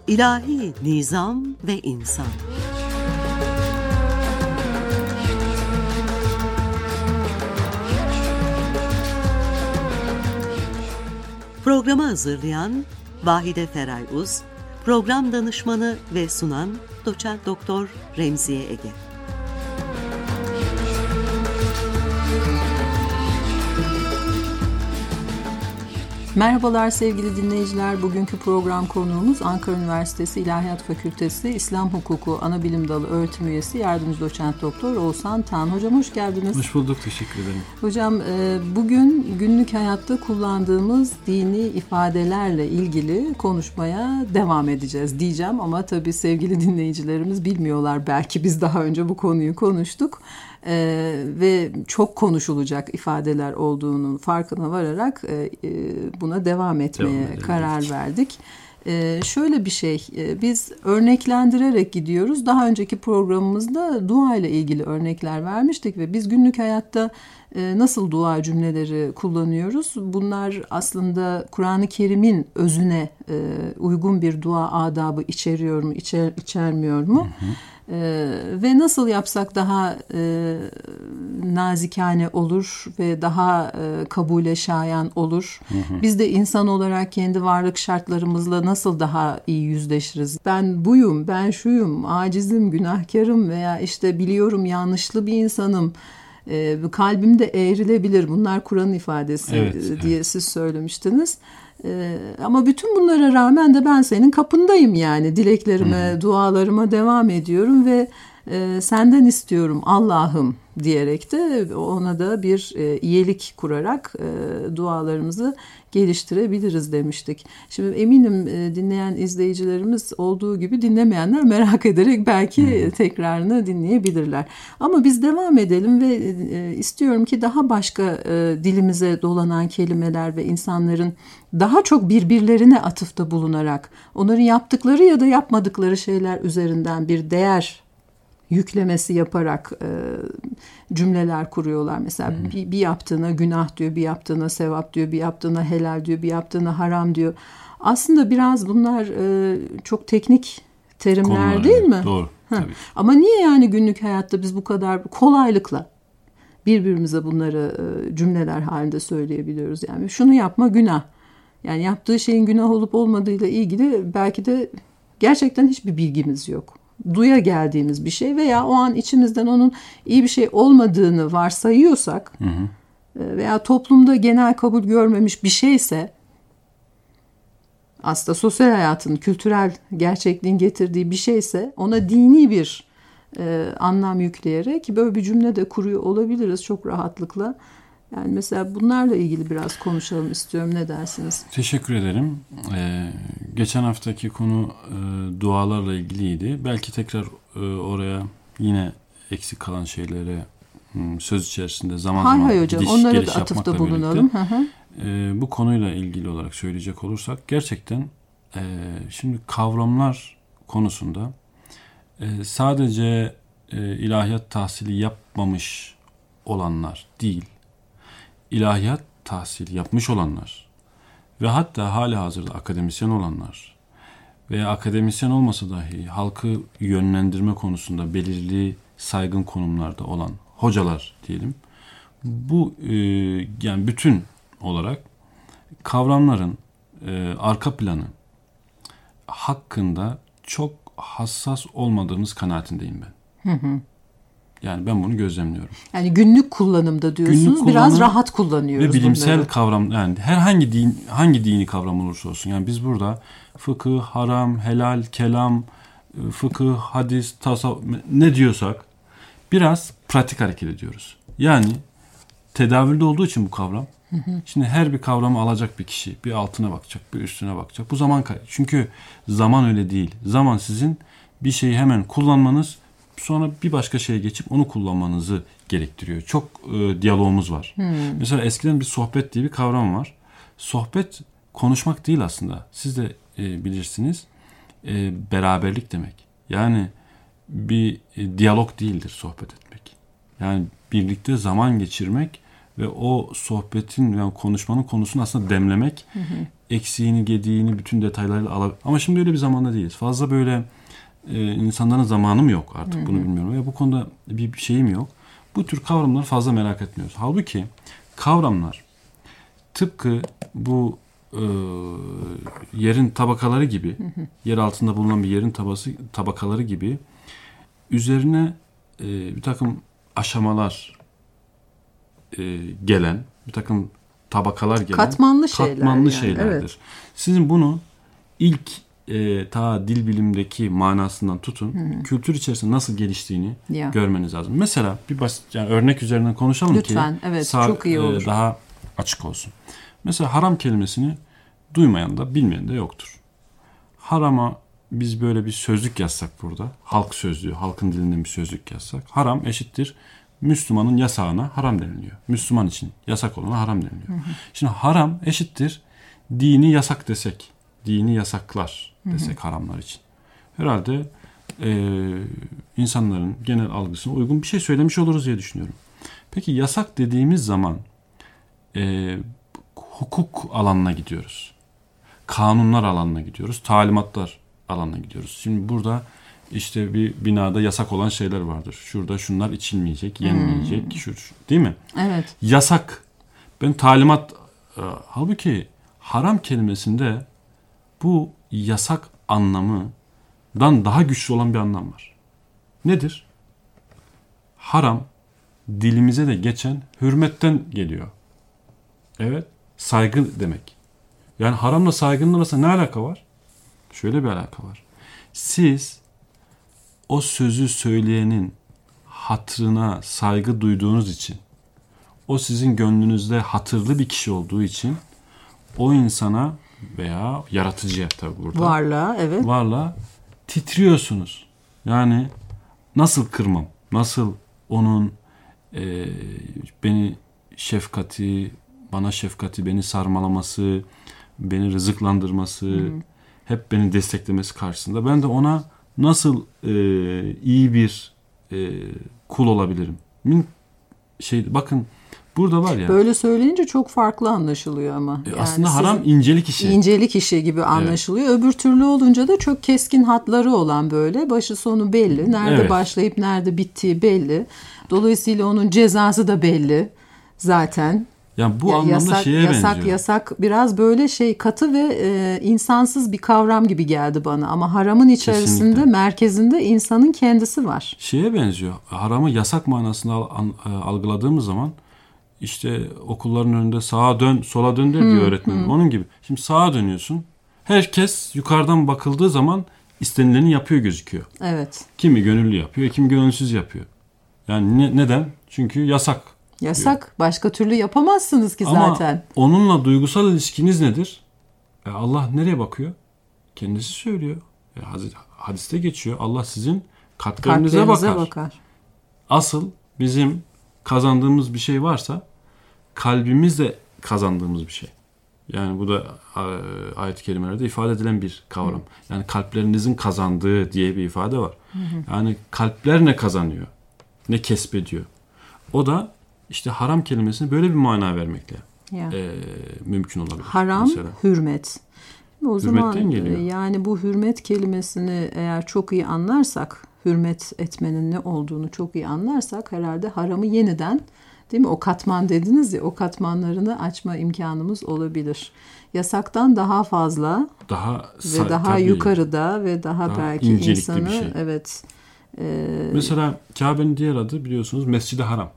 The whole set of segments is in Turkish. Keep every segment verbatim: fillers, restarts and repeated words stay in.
İlahi nizam ve insan. Programı hazırlayan Vahide Feray Uz, program danışmanı ve sunan Doçent Doktor Remziye Ege. Merhabalar sevgili dinleyiciler. Bugünkü program konuğumuz Ankara Üniversitesi İlahiyat Fakültesi İslam Hukuku Anabilim Dalı Öğretim Üyesi Yardımcı Doçent Doktor Oğuzhan Tan. Hocam hoş geldiniz. Hoş bulduk, teşekkür ederim. Hocam bugün günlük hayatta kullandığımız dini ifadelerle ilgili konuşmaya devam edeceğiz diyeceğim. Ama tabii sevgili dinleyicilerimiz bilmiyorlar. Belki biz daha önce bu konuyu konuştuk. Ee, ve çok konuşulacak ifadeler olduğunun farkına vararak e, buna devam etmeye devam karar verdik. Ee, şöyle bir şey, e, biz örneklendirerek gidiyoruz. Daha önceki programımızda dua ile ilgili örnekler vermiştik ve biz günlük hayatta e, nasıl dua cümleleri kullanıyoruz? Bunlar aslında Kur'an-ı Kerim'in özüne e, uygun bir dua adabı içeriyor mu, içer, içermiyor mu? Hı hı. Ee, ve nasıl yapsak daha e, nazikane olur ve daha e, kabule şayan olur. Hı hı. Biz de insan olarak kendi varlık şartlarımızla nasıl daha iyi yüzleşiriz? Ben buyum, ben şuyum, acizim, günahkarım veya işte biliyorum yanlışlı bir insanım. E, kalbim de eğrilebilir. Bunlar Kur'an ifadesi evet, diye evet. Siz söylemiştiniz. Ee, ama bütün bunlara rağmen de ben senin kapındayım yani dileklerime, hmm. dualarıma devam ediyorum ve e, senden istiyorum Allah'ım diyerek de ona da bir e, iyilik kurarak e, dualarımızı geliştirebiliriz demiştik. Şimdi eminim e, dinleyen izleyicilerimiz olduğu gibi dinlemeyenler merak ederek belki hmm. tekrarını dinleyebilirler. Ama biz devam edelim ve e, istiyorum ki daha başka e, dilimize dolanan kelimeler ve insanların daha çok birbirlerine atıfta bulunarak onların yaptıkları ya da yapmadıkları şeyler üzerinden bir değer yüklemesi yaparak e, cümleler kuruyorlar. Mesela hmm. bir, bir yaptığına günah diyor, bir yaptığına sevap diyor, bir yaptığına helal diyor, bir yaptığına haram diyor. Aslında biraz bunlar e, çok teknik terimler konular, değil mi? Doğru. Tabii. Ama niye yani günlük hayatta biz bu kadar kolaylıkla birbirimize bunları e, cümleler halinde söyleyebiliyoruz? Yani şunu yapma günah. Yani yaptığı şeyin günah olup olmadığıyla ilgili belki de gerçekten hiçbir bilgimiz yok. Duya geldiğimiz bir şey veya o an içimizden onun iyi bir şey olmadığını varsayıyorsak hı hı. veya toplumda genel kabul görmemiş bir şeyse aslında sosyal hayatın, kültürel gerçekliğin getirdiği bir şeyse ona dini bir e, anlam yükleyerek böyle bir cümle de kuruyor olabiliriz çok rahatlıkla. Yani mesela bunlarla ilgili biraz konuşalım istiyorum. Ne dersiniz? Teşekkür ederim. Ee, geçen haftaki konu e, dualarla ilgiliydi. Belki tekrar e, oraya yine eksik kalan şeylere m, söz içerisinde zaman hay zaman hay hocam, gidiş onlara geliş da yapmakla atıfta birlikte bulunalım. Hı hı. E, bu konuyla ilgili olarak söyleyecek olursak gerçekten e, şimdi kavramlar konusunda e, sadece e, ilahiyat tahsili yapmamış olanlar değil, İlahiyat tahsili yapmış olanlar ve hatta halihazırda akademisyen olanlar veya akademisyen olmasa dahi halkı yönlendirme konusunda belirli saygın konumlarda olan hocalar diyelim. Bu e, yani bütün olarak kavramların e, arka planı hakkında çok hassas olmadığımız kanaatindeyim ben. Hı hı. Yani ben bunu gözlemliyorum. Yani günlük kullanımda diyorsunuz, günlük kullanım biraz rahat kullanıyoruz ve bilimsel bunları. Kavram, yani herhangi din, hangi dini kavram olursa olsun. Yani biz burada fıkıh, haram, helal, kelam, fıkıh, hadis, tasavvuf ne diyorsak biraz pratik hareket ediyoruz. Yani tedavülde olduğu için bu kavram. Hı hı. Şimdi her bir kavramı alacak bir kişi, bir altına bakacak, bir üstüne bakacak. Bu zaman kaybı. Çünkü zaman öyle değil. Zaman sizin bir şeyi hemen kullanmanız, sonra bir başka şeye geçip onu kullanmanızı gerektiriyor. Çok e, diyalogumuz var. Hmm. Mesela eskiden bir sohbet diye bir kavram var. Sohbet konuşmak değil aslında. Siz de e, bilirsiniz. E, beraberlik demek. Yani bir e, diyalog değildir sohbet etmek. Yani birlikte zaman geçirmek ve o sohbetin ve yani konuşmanın konusunu aslında demlemek, hı hı. eksiğini, gediğini, bütün detaylarıyla alabilir. Ama şimdi öyle bir zamanda değiliz. Fazla böyle e, insanların zamanım yok artık, hı hı. bunu bilmiyorum. Ve bu konuda bir şeyim yok. Bu tür kavramları fazla merak etmiyoruz. Halbuki kavramlar tıpkı bu e, yerin tabakaları gibi, hı hı. yer altında bulunan bir yerin tabası, tabakaları gibi üzerine e, bir takım aşamalar e, gelen, bir takım tabakalar gelen katmanlı şeyler. Katmanlı yani, şeylerdir. Evet. Sizin bunu ilk e, ta dil bilimdeki manasından tutun, Hı-hı. kültür içerisinde nasıl geliştiğini ya. görmeniz lazım. Mesela bir basit yani örnek üzerinden konuşalım Lütfen, ki Lütfen, evet sağ, çok iyi olur. E, daha açık olsun. Mesela haram kelimesini duymayan da bilmeyen de yoktur. Harama biz böyle bir sözlük yazsak burada, halk sözlüğü, halkın dilinden bir sözlük yazsak, haram eşittir Müslümanın yasağına haram deniliyor. Müslüman için yasak olana haram deniliyor. Hı hı. Şimdi haram eşittir dini yasak desek, dini yasaklar desek, hı hı. haramlar için. Herhalde e, insanların genel algısına uygun bir şey söylemiş oluruz diye düşünüyorum. Peki yasak dediğimiz zaman e, hukuk alanına gidiyoruz. Kanunlar alanına gidiyoruz. Talimatlar alanına gidiyoruz. Şimdi burada işte bir binada yasak olan şeyler vardır. Şurada şunlar içilmeyecek, yenmeyecek, hmm. şu, şu, değil mi? Evet. Yasak. Ben talimat e, halbuki haram kelimesinde bu yasak anlamından daha güçlü olan bir anlam var. Nedir? Haram dilimize de geçen hürmetten geliyor. Evet, saygı demek. Yani haramla saygının arasında ne alaka var? Şöyle bir alaka var. Siz o sözü söyleyenin hatırına saygı duyduğunuz için, o sizin gönlünüzde hatırlı bir kişi olduğu için o insana veya yaratıcıya tabii burada. Varlığa, evet. Varlığa titriyorsunuz. Yani nasıl kırmam? Nasıl onun e, beni şefkati, bana şefkati, beni sarmalaması, beni rızıklandırması, hı-hı. hep beni desteklemesi karşısında ben de ona nasıl e, iyi bir e, kul olabilirim? Şey, bakın burada var ya. Böyle söyleyince çok farklı anlaşılıyor ama. E, yani aslında haram incelik işi. İncelik işi gibi anlaşılıyor. Evet. Öbür türlü olunca da çok keskin hatları olan böyle. Başı sonu belli. Nerede evet. başlayıp nerede bittiği belli. Dolayısıyla onun cezası da belli zaten. Yani bu ya, anlamda yasak, şeye yasak, benziyor. Yasak biraz böyle şey katı ve e, insansız bir kavram gibi geldi bana. Ama haramın içerisinde, kesinlikle. Merkezinde insanın kendisi var. Şeye benziyor. Haramı yasak manasında al, al, algıladığımız zaman işte okulların önünde sağa dön, sola dön der diyor öğretmen. Hmm. Onun gibi. Şimdi sağa dönüyorsun. Herkes yukarıdan bakıldığı zaman istenileni yapıyor gözüküyor. Evet. Kimi gönüllü yapıyor, kimi gönülsüz yapıyor. Yani ne, neden? Çünkü yasak. Yasak. Diyor. Başka türlü yapamazsınız ki ama zaten. Ama onunla duygusal ilişkiniz nedir? E Allah nereye bakıyor? Kendisi söylüyor. E hadiste geçiyor. Allah sizin kalplerinize, kalplerinize bakar. bakar. Asıl bizim kazandığımız bir şey varsa kalbimizle kazandığımız bir şey. Yani bu da ayet-i kerimelerde ifade edilen bir kavram. Hı. Yani kalplerinizin kazandığı diye bir ifade var. Hı hı. Yani kalpler ne kazanıyor? Ne kesbediyor? O da işte haram kelimesine böyle bir mana vermekle e, mümkün olabilir. Haram, mesela. Hürmet. O Hürmetten zaman geliyor. Yani bu hürmet kelimesini eğer çok iyi anlarsak, hürmet etmenin ne olduğunu çok iyi anlarsak herhalde haramı yeniden, değil mi? O katman dediniz ya, o katmanlarını açma imkanımız olabilir. Yasaktan daha fazla, daha ve daha tabii, yukarıda ve daha, daha belki insanı bir şey. Evet. E, Mesela Kabe'nin diğer adı biliyorsunuz Mescid-i Haram.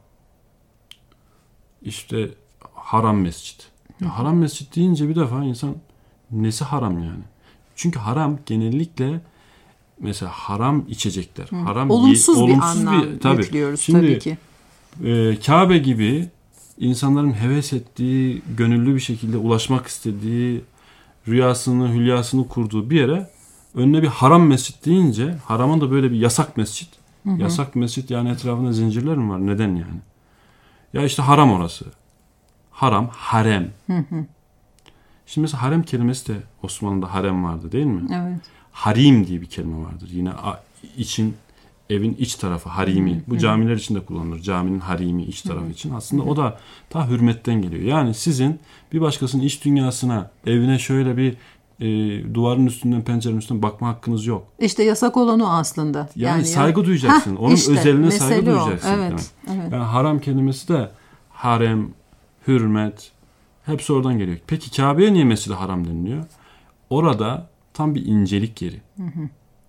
İşte haram mescit. Ya haram mescit deyince bir defa insan nesi haram yani? Çünkü haram genellikle mesela haram içecekler. Hı. Haram olumsuz, ye, bir olumsuz anlam bir, tabii. yüklüyoruz Şimdi, tabii ki. E, Kabe gibi insanların heves ettiği, gönüllü bir şekilde ulaşmak istediği, rüyasını, hülyasını kurduğu bir yere önüne bir haram mescit deyince, haramın da böyle bir yasak mescit. Hı hı. Yasak mescit yani etrafında zincirler mi var? Neden yani? Ya işte haram orası. Haram, harem. Hı hı. Şimdi mesela harem kelimesi de Osmanlı'da harem vardı değil mi? Evet. Harim diye bir kelime vardır. Yine için evin iç tarafı, harimi. Bu camiler için de kullanılır. Caminin harimi, iç tarafı için. Aslında o da ta hürmetten geliyor. Yani sizin bir başkasının iç dünyasına, evine şöyle bir e, duvarın üstünden, pencerenin üstünden bakma hakkınız yok. İşte yasak olan o aslında. Yani, yani saygı ya. duyacaksın. Heh, Onun işte, özeline saygı o. duyacaksın. Evet, evet. Yani haram kelimesi de harem, hürmet hepsi oradan geliyor. Peki Kabe'ye niye Mescid-i Haram deniliyor? Orada tam bir incelik yeri. Hı hı.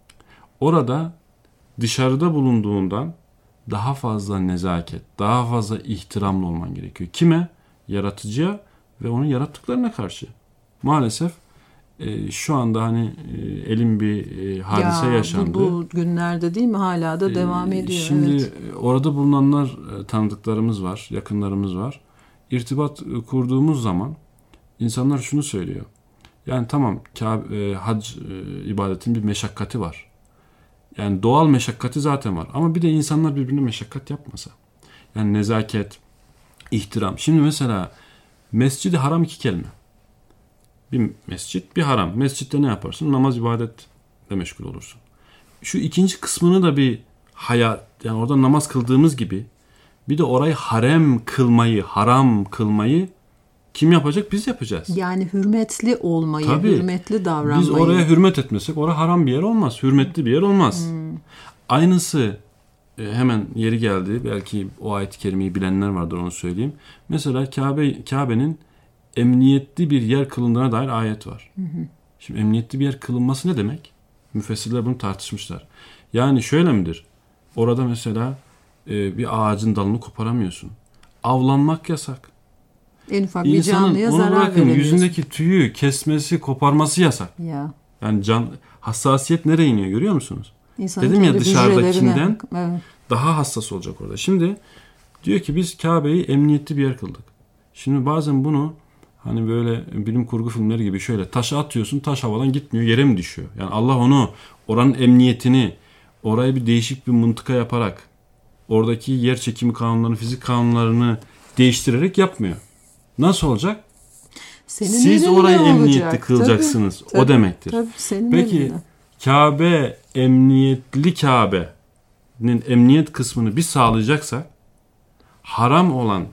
Orada dışarıda bulunduğundan daha fazla nezaket, daha fazla ihtiramlı olman gerekiyor. Kime? Yaratıcıya ve onun yarattıklarına karşı. Maalesef e, şu anda hani e, elin bir e, hadise ya, yaşandı. Bu, bu günlerde değil mi? Hala da devam ediyor. E, şimdi evet. orada bulunanlar e, tanıdıklarımız var, yakınlarımız var. İrtibat e, kurduğumuz zaman insanlar şunu söylüyor. Yani tamam Kabe, e, hac e, ibadetinin bir meşakkati var. Yani doğal meşakkati zaten var. Ama bir de insanlar birbirine meşakkat yapmasa. Yani nezaket, ihtiram. Şimdi mesela Mescid-i Haram iki kelime. Bir mescit, bir haram. Mescitte ne yaparsın? Namaz, ibadetle meşgul olursun. Şu ikinci kısmını da bir hayat, yani orada namaz kıldığımız gibi bir de orayı harem kılmayı, haram kılmayı kim yapacak? Biz yapacağız. Yani hürmetli olmayı, Tabii, hürmetli davranmayı. Biz oraya hürmet etmesek orası haram bir yer olmaz. Hürmetli bir yer olmaz. Hmm. Aynısı hemen yeri geldi. Belki o ayet-i kerimeyi bilenler vardır, onu söyleyeyim. Mesela Kabe, Kabe'nin emniyetli bir yer kılındığına dair ayet var. Hı hı. Şimdi emniyetli bir yer kılınması ne demek? Müfessirler bunu tartışmışlar. Yani şöyle midir? Orada mesela e, bir ağacın dalını koparamıyorsun. Avlanmak yasak. En ufak bir canlıya zarar bırakın, veremiyorsun. Yüzündeki tüyü kesmesi, koparması yasak. Ya. Yani can hassasiyet nereye iniyor görüyor musunuz? İnsanın dedim ya dışarıdakinden evet. daha hassas olacak orada. Şimdi diyor ki biz Kabe'yi emniyetli bir yer kıldık. Şimdi bazen bunu hani böyle bilim kurgu filmleri gibi şöyle taşa atıyorsun, taş havadan gitmiyor, yere mi düşüyor? Yani Allah onu, oranın emniyetini, oraya bir değişik bir mıntıka yaparak, oradaki yer çekimi kanunlarını, fizik kanunlarını değiştirerek yapmıyor. Nasıl olacak? Senin Siz orayı emniyetli olacak. kılacaksınız. Tabii, o demektir. Tabii, senin Peki eline. Kabe, emniyetli Kabe'nin emniyet kısmını biz sağlayacaksak, haram olan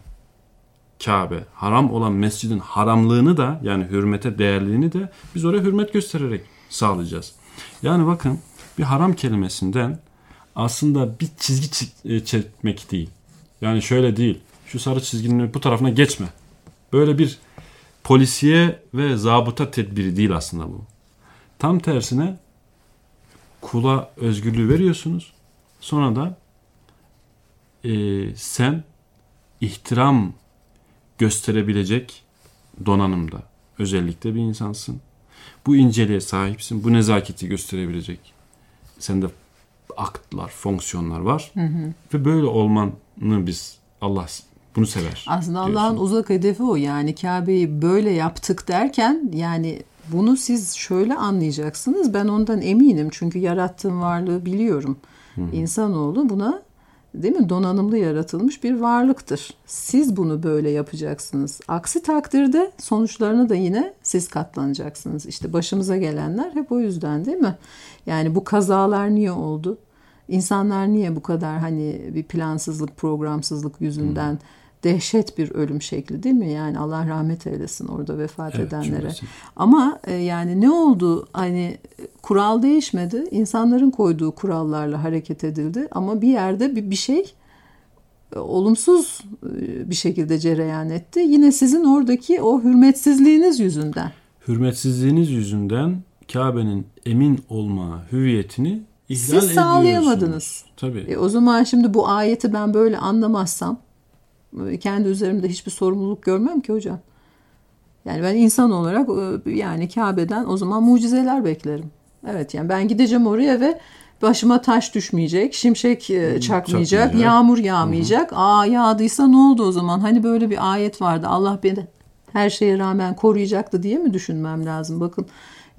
Kabe, haram olan mescidin haramlığını da, yani hürmete değerliğini de biz oraya hürmet göstererek sağlayacağız. Yani bakın, bir haram kelimesinden aslında bir çizgi çekmek değil. Yani şöyle değil, şu sarı çizginin bu tarafına geçme. Böyle bir polisiye ve zabıta tedbiri değil aslında bu. Tam tersine kula özgürlüğü veriyorsunuz. Sonra da e, sen ihtiram gösterebilecek donanımda, özellikle bir insansın. Bu inceliğe sahipsin. Bu nezaketi gösterebilecek sende aktlar, fonksiyonlar var. Hı hı. Ve böyle olmanı biz, Allah bunu sever. Aslında Allah'ın uzak hedefi o. Yani Kabe'yi böyle yaptık derken, yani bunu siz şöyle anlayacaksınız. Ben ondan eminim. Çünkü yarattığım varlığı biliyorum. Hı hı. İnsanoğlu buna, değil mi, donanımlı yaratılmış bir varlıktır. Siz bunu böyle yapacaksınız. Aksi takdirde sonuçlarını da yine siz katlanacaksınız. İşte başımıza gelenler hep o yüzden, değil mi? Yani bu kazalar niye oldu? İnsanlar niye bu kadar hani bir plansızlık, programsızlık yüzünden hmm. dehşet bir ölüm şekli, değil mi? Yani Allah rahmet eylesin orada vefat evet, edenlere. Cümlesi. Ama e, yani ne oldu? Hani kural değişmedi. İnsanların koyduğu kurallarla hareket edildi. Ama bir yerde bir, bir şey e, olumsuz e, bir şekilde cereyan etti. Yine sizin oradaki o hürmetsizliğiniz yüzünden. Hürmetsizliğiniz yüzünden Kabe'nin emin olma hüviyetini İhlal siz sağlayamadınız. Tabii. E, o zaman şimdi bu ayeti ben böyle anlamazsam kendi üzerimde hiçbir sorumluluk görmem ki hocam. Yani ben insan olarak yani Kabe'den o zaman mucizeler beklerim. Evet, yani ben gideceğim oraya ve başıma taş düşmeyecek, şimşek çakmayacak, çakmayacak. Yağmur yağmayacak. Hı hı. Aa, yağdıysa ne oldu o zaman? Hani böyle bir ayet vardı. Allah beni her şeye rağmen koruyacaktı diye mi düşünmem lazım? Bakın,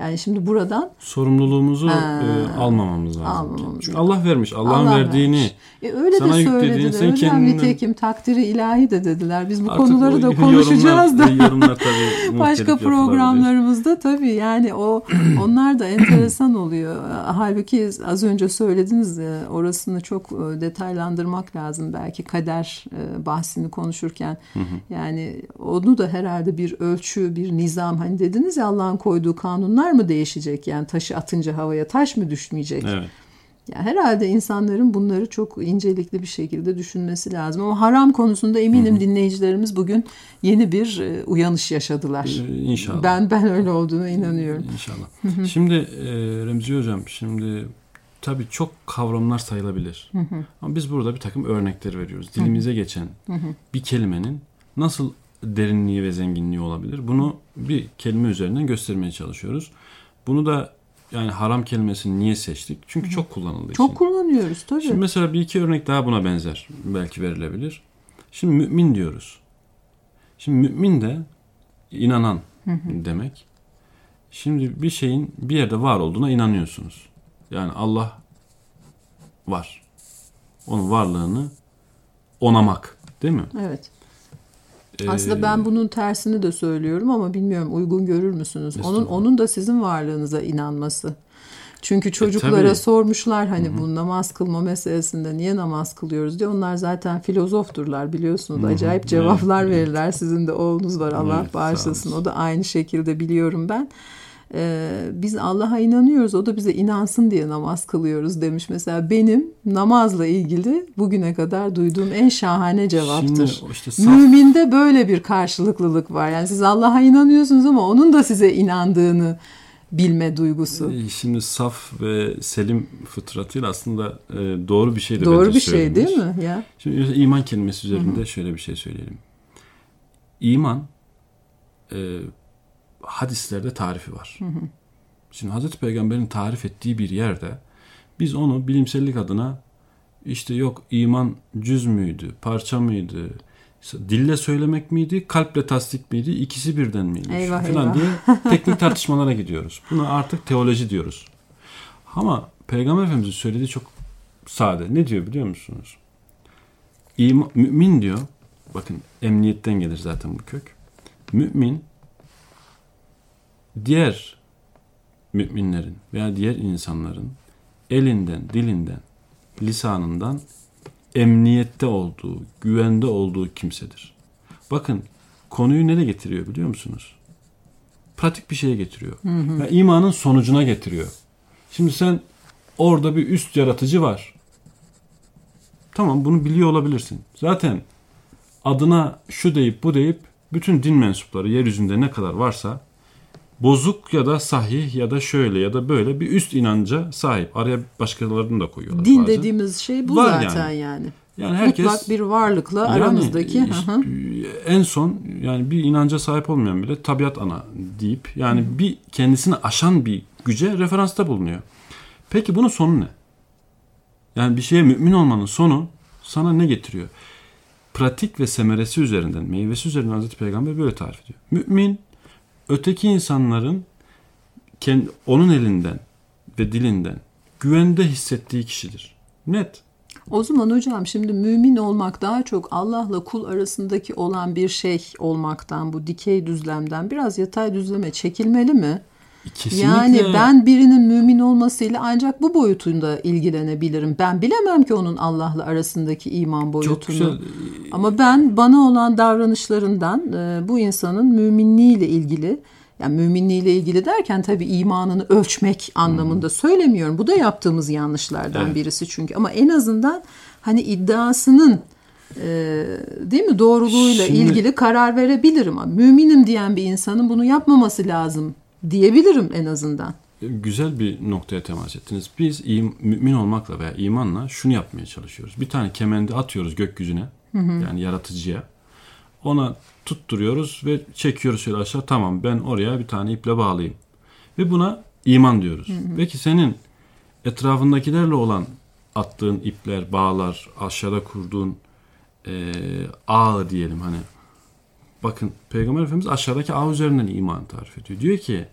Yani şimdi buradan sorumluluğumuzu ha, e, almamamız lazım. Almamamız Çünkü Allah vermiş. Allah'ın Allah verdiğini vermiş. E, öyle sana de söylediler. Sen Hocam kendinden... nitekim takdiri ilahi de dediler. Biz bu Artık konuları da o, konuşacağız yorumlar, da. yorumlar tabii başka programlarımızda tabii yani o onlar da enteresan oluyor. Halbuki az önce söylediniz de orasını çok detaylandırmak lazım belki kader bahsini konuşurken. Hı hı. Yani onu da herhalde bir ölçü, bir nizam, hani dediniz ya Allah'ın koyduğu kanunlar mı değişecek? Yani taşı atınca havaya taş mı düşmeyecek? Evet. Yani herhalde insanların bunları çok incelikli bir şekilde düşünmesi lazım. Ama haram konusunda eminim, hı hı, dinleyicilerimiz bugün yeni bir uyanış yaşadılar. Ee, İnşallah. Ben ben öyle olduğuna inanıyorum. İnşallah. Hı hı. Şimdi e, Remziye Hocam, şimdi tabii çok kavramlar sayılabilir. Hı hı. Ama biz burada bir takım örnekler veriyoruz. Dilimize hı hı. geçen hı hı. bir kelimenin nasıl derinliği ve zenginliği olabilir? Bunu bir kelime üzerinden göstermeye çalışıyoruz. Bunu da yani haram kelimesini niye seçtik? Çünkü çok kullanıldığı çok için. Çok kullanıyoruz tabii. Şimdi mesela bir iki örnek daha buna benzer belki verilebilir. Şimdi mümin diyoruz. Şimdi mümin de inanan hı hı. demek. Şimdi bir şeyin bir yerde var olduğuna inanıyorsunuz. Yani Allah var. Onun varlığını onamak, değil mi? Evet. Aslında ben bunun tersini de söylüyorum ama bilmiyorum uygun görür müsünüz? Onun onun da sizin varlığınıza inanması. Çünkü çocuklara e, sormuşlar hani Hı-hı. bu namaz kılma meselesinde niye namaz kılıyoruz diye. Onlar zaten filozofturlar biliyorsunuz. Hı-hı. Acayip cevaplar evet. verirler. Sizin de oğlunuz var, Allah evet, bağışlasın. O da aynı şekilde, biliyorum ben. Ee, biz Allah'a inanıyoruz, o da bize inansın diye namaz kılıyoruz demiş. Mesela benim namazla ilgili bugüne kadar duyduğum en şahane cevaptır. Şimdi, işte saf... Müminde böyle bir karşılıklılık var. Yani siz Allah'a inanıyorsunuz ama onun da size inandığını bilme duygusu. Şimdi saf ve selim fıtratıyla aslında doğru bir şey de doğru bence bir şey değil mi? Ya. Şimdi iman kelimesi üzerinde Hı-hı. şöyle bir şey söyleyelim. İman e, hadislerde tarifi var. Hı hı. Şimdi Hazreti Peygamber'in tarif ettiği bir yerde biz onu bilimsellik adına işte yok iman cüz müydü, parça mıydı, dille söylemek miydi, kalple tasdik miydi, ikisi birden miydi eyvah, falan eyvah. diye teknik tartışmalara gidiyoruz. Buna artık teoloji diyoruz. Ama Peygamber Efendimiz'in söylediği çok sade. Ne diyor biliyor musunuz? İman, mümin diyor, bakın emniyetten gelir zaten bu kök. Mümin diğer müminlerin veya diğer insanların elinden, dilinden, lisanından emniyette olduğu, güvende olduğu kimsedir. Bakın konuyu nereye getiriyor biliyor musunuz? Pratik bir şeye getiriyor. Hı hı. Yani imanın sonucuna getiriyor. Şimdi sen orada bir üst yaratıcı var. Tamam, bunu biliyor olabilirsin. Zaten adına şu deyip bu deyip bütün din mensupları yeryüzünde ne kadar varsa bozuk ya da sahih ya da şöyle ya da böyle bir üst inanca sahip. Araya başkalarını da koyuyorlar. Din bazen. Dediğimiz şey bu var zaten yani. yani. Yani herkes mutlak bir varlıkla yani aramızdaki. Işte, en son yani bir inanca sahip olmayan bile tabiat ana deyip yani Hı. bir kendisini aşan bir güce referansta bulunuyor. Peki bunun sonu ne? Yani bir şeye mümin olmanın sonu sana ne getiriyor? Pratik ve semeresi üzerinden, meyvesi üzerinden Hazreti Peygamber böyle tarif ediyor. Mümin öteki insanların kendi, onun elinden ve dilinden güvende hissettiği kişidir. Net. O zaman hocam şimdi mümin olmak daha çok Allah'la kul arasındaki olan bir şey olmaktan, bu dikey düzlemden biraz yatay düzleme çekilmeli mi? Kesinlikle. Yani ben birinin mümin olmasıyla ancak bu boyutunda ilgilenebilirim. Ben bilemem ki onun Allah'la arasındaki iman boyutunu. Çok güzel. Ama ben bana olan davranışlarından bu insanın müminliğiyle ilgili, yani müminliğiyle ilgili derken tabii imanını ölçmek anlamında hmm. söylemiyorum. Bu da yaptığımız yanlışlardan evet. birisi çünkü. Ama en azından hani iddiasının e, değil mi doğruluğuyla Şimdi, ilgili karar verebilirim. Müminim diyen bir insanın bunu yapmaması lazım diyebilirim en azından. Güzel bir noktaya temas ettiniz. Biz im, mümin olmakla veya imanla şunu yapmaya çalışıyoruz. Bir tane kemendi atıyoruz gökyüzüne. Hı hı. Yani yaratıcıya. Ona tutturuyoruz ve çekiyoruz şöyle aşağı. Tamam, ben oraya bir tane iple bağlayayım. Ve buna iman diyoruz. Hı hı. Peki senin etrafındakilerle olan attığın ipler, bağlar, aşağıda kurduğun e, ağ diyelim hani. Bakın Peygamber Efendimiz aşağıdaki ağ üzerinden iman tarif ediyor. Diyor ki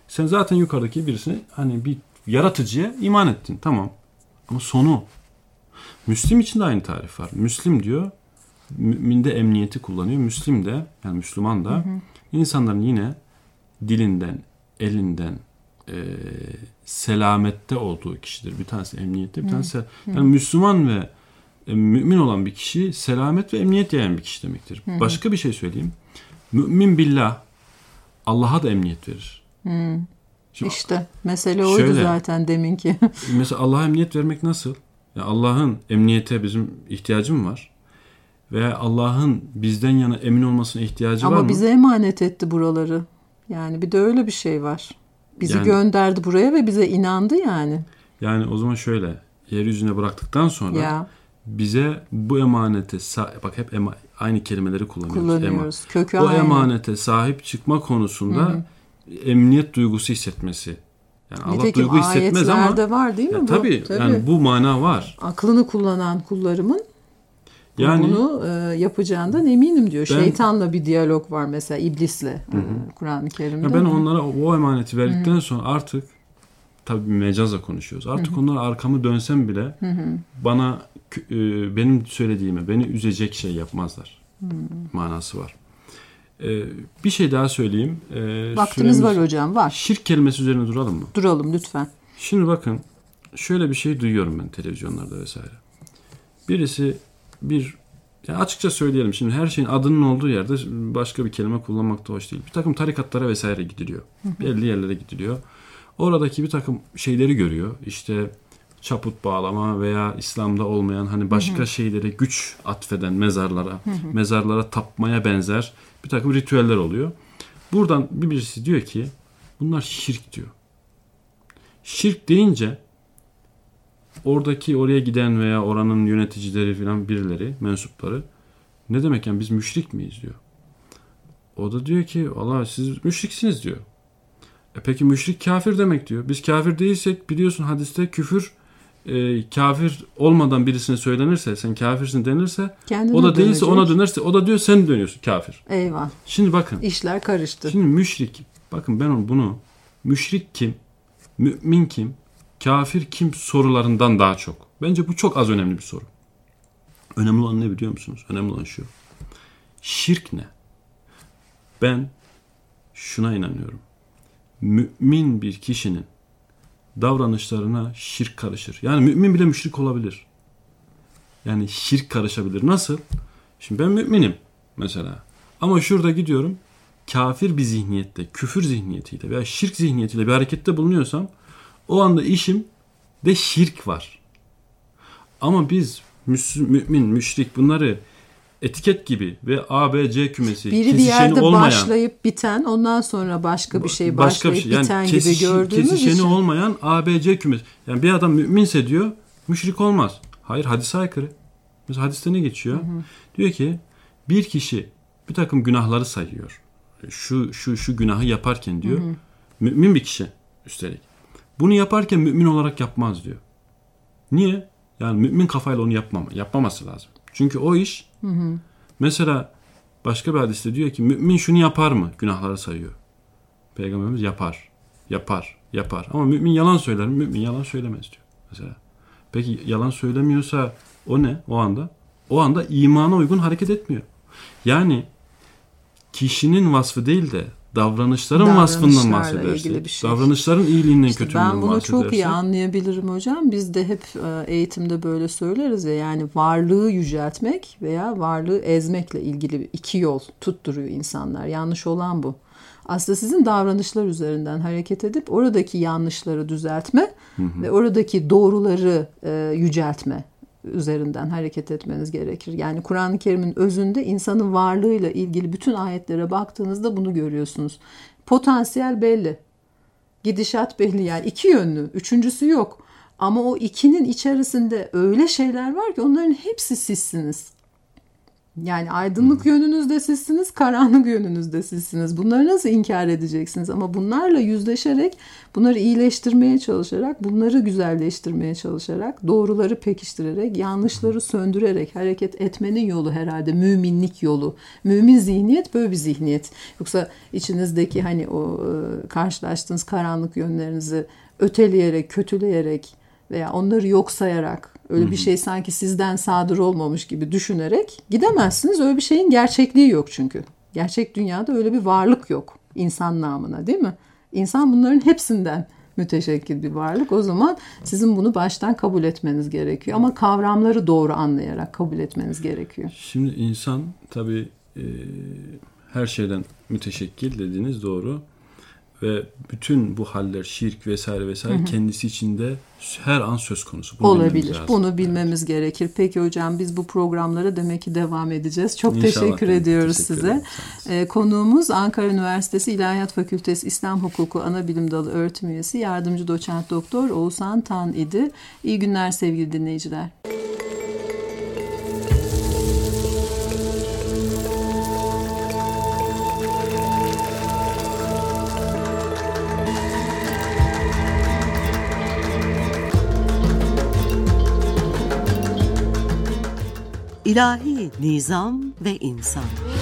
Sen zaten yukarıdaki birisine hani bir yaratıcıya iman ettin. Tamam. Ama sonu. Müslim için de aynı tarif var. Müslim diyor, mümin de emniyeti kullanıyor. Müslim de, yani Müslüman da hı hı. insanların yine dilinden, elinden e, selamette olduğu kişidir. Bir tanesi emniyette, bir tanesi... Hı hı. Yani Müslüman ve e, mümin olan bir kişi selamet ve emniyet yayan bir kişi demektir. Hı hı. Başka bir şey söyleyeyim. Mümin billah, Allah'a da emniyet verir. Hı. Şimdi, işte mesele oydu şöyle, zaten deminki. Mesela Allah'a emniyet vermek nasıl? Ya Allah'ın emniyete bizim ihtiyacım var. Ve Allah'ın bizden yana emin olmasına ihtiyacı Ama var mı? Ama bize emanet etti buraları. Yani bir de öyle bir şey var. Bizi yani, gönderdi buraya ve bize inandı yani. Yani o zaman şöyle, yeryüzüne bıraktıktan sonra ya. bize bu emanete, bak hep ema, aynı kelimeleri kullanıyoruz. Kullanıyoruz. Ema. Kökü o aynı. emanete sahip çıkma konusunda Hı-hı. emniyet duygusu hissetmesi. Yani Allah Nitekim duygu hissetmez ama ayetlerde var değil mi ya, bu? Tabii, tabii yani bu mana var. Aklını kullanan kullarımın yani, bunu e, yapacağından eminim diyor. Ben, Şeytanla bir diyalog var mesela, iblisle e, Kur'an-ı Kerim'de. Ben onlara o emaneti verdikten hı-hı. sonra artık tabii mecazla konuşuyoruz. Artık hı-hı. onlara arkamı dönsem bile hı-hı. bana e, benim söylediğime, beni üzecek şey yapmazlar. Hı-hı. Manası var. E, bir şey daha söyleyeyim. E, Vaktimiz var hocam, var. Şirk kelimesi üzerine duralım mı? Duralım lütfen. Şimdi bakın, şöyle bir şey duyuyorum ben televizyonlarda vesaire. Birisi bir, yani açıkça söyleyelim, şimdi her şeyin adının olduğu yerde başka bir kelime kullanmak da hoş değil. Bir takım tarikatlara vesaire gidiliyor. Hı hı. Belli yerlere gidiliyor. Oradaki bir takım şeyleri görüyor. İşte çaput bağlama veya İslam'da olmayan hani başka hı hı. şeylere güç atfeden mezarlara, hı hı. mezarlara tapmaya benzer bir takım ritüeller oluyor. Buradan bir birisi diyor ki bunlar şirk diyor. Şirk deyince oradaki oraya giden veya oranın yöneticileri falan birileri, mensupları ne demek yani biz müşrik miyiz diyor. O da diyor ki Allah siz müşriksiniz diyor. E peki müşrik kafir demek diyor. Biz kafir değilsek biliyorsun hadiste küfür e, kafir olmadan birisine söylenirse sen kafirsin denirse kendine o da değilse dönecek. Ona dönerse o da diyor sen dönüyorsun kafir. Eyvah. Şimdi bakın. İşler karıştı. Şimdi müşrik, bakın ben bunu müşrik kim, mümin kim, kafir kim sorularından daha çok. Bence bu çok az önemli bir soru. Önemli olan ne biliyor musunuz? Önemli olan şu. Şirk ne? Ben şuna inanıyorum. Mümin bir kişinin davranışlarına şirk karışır. Yani mümin bile müşrik olabilir. Yani şirk karışabilir. Nasıl? Şimdi ben müminim mesela. Ama şurada gidiyorum kafir bir zihniyette, küfür zihniyetiyle veya şirk zihniyetiyle bir harekette bulunuyorsam o anda işim de şirk var. Ama biz mümin, müşrik bunları etiket gibi ve A, B, C kümesi biri bir yerde olmayan, başlayıp biten ondan sonra başka bir şey başlayıp bir şey. Yani biten kesiş, gibi gördüğümüz kesişeni için. olmayan A, B, C kümesi. Yani bir adam müminse diyor müşrik olmaz. Hayır, hadise aykırı. Mesela hadiste ne geçiyor? Hı hı. Diyor ki bir kişi bir takım günahları sayıyor. Şu şu şu günahı yaparken diyor. Hı hı. Mümin bir kişi üstelik. Bunu yaparken mümin olarak yapmaz diyor. Niye? Yani mümin kafayla onu yapmama, yapmaması lazım. Çünkü o iş hı hı. mesela başka bir hadiste diyor ki mümin şunu yapar mı? Günahları sayıyor. Peygamberimiz yapar. Yapar. Yapar. Ama mümin yalan söyler mi? Mümin yalan söylemez diyor. Mesela. Peki yalan söylemiyorsa o ne o anda? O anda imana uygun hareket etmiyor. Yani kişinin vasfı değil de davranışların vasfından bahsedersek, şey. davranışların iyiliğinden işte kötülüğünden bahsedersek. Ben bunu çok iyi anlayabilirim hocam. Biz de hep eğitimde böyle söyleriz ya, yani varlığı yüceltmek veya varlığı ezmekle ilgili iki yol tutturuyor insanlar. Yanlış olan bu. Aslında sizin davranışlar üzerinden hareket edip oradaki yanlışları düzeltme hı hı. ve oradaki doğruları e, yüceltme üzerinden hareket etmeniz gerekir. Yani Kur'an-ı Kerim'in özünde insanın varlığıyla ilgili bütün ayetlere baktığınızda bunu görüyorsunuz. Potansiyel belli. Gidişat belli, yani iki yönlü. Üçüncüsü yok. Ama o ikinin içerisinde öyle şeyler var ki onların hepsi sizsiniz. Yani aydınlık yönünüzde sizsiniz, karanlık yönünüzde sizsiniz. Bunları nasıl inkar edeceksiniz? Ama bunlarla yüzleşerek, bunları iyileştirmeye çalışarak, bunları güzelleştirmeye çalışarak, doğruları pekiştirerek, yanlışları söndürerek hareket etmenin yolu herhalde müminlik yolu. Mümin zihniyet böyle bir zihniyet. Yoksa içinizdeki hani o karşılaştığınız karanlık yönlerinizi öteleyerek, kötüleyerek veya onları yok sayarak, öyle Hı-hı. bir şey sanki sizden sadır olmamış gibi düşünerek gidemezsiniz. Öyle bir şeyin gerçekliği yok çünkü. Gerçek dünyada öyle bir varlık yok insan namına, değil mi? İnsan bunların hepsinden müteşekkil bir varlık. O zaman sizin bunu baştan kabul etmeniz gerekiyor. Ama kavramları doğru anlayarak kabul etmeniz gerekiyor. Şimdi insan tabii e, her şeyden müteşekkil dediğiniz doğru. Ve bütün bu haller, şirk vesaire vesaire hı hı. kendisi içinde her an söz konusu. Bunu olabilir. Bunu bilmemiz evet. gerekir. Peki hocam, biz bu programlara demek ki devam edeceğiz. Çok İnşallah teşekkür ediyoruz teşekkür size. Ee, konuğumuz Ankara Üniversitesi İlahiyat Fakültesi İslam Hukuku Anabilim Dalı Öğretim Üyesi Yardımcı Doçent Doktor Oğuzhan Tan idi. İyi günler sevgili dinleyiciler. İlahi Nizam ve İnsan.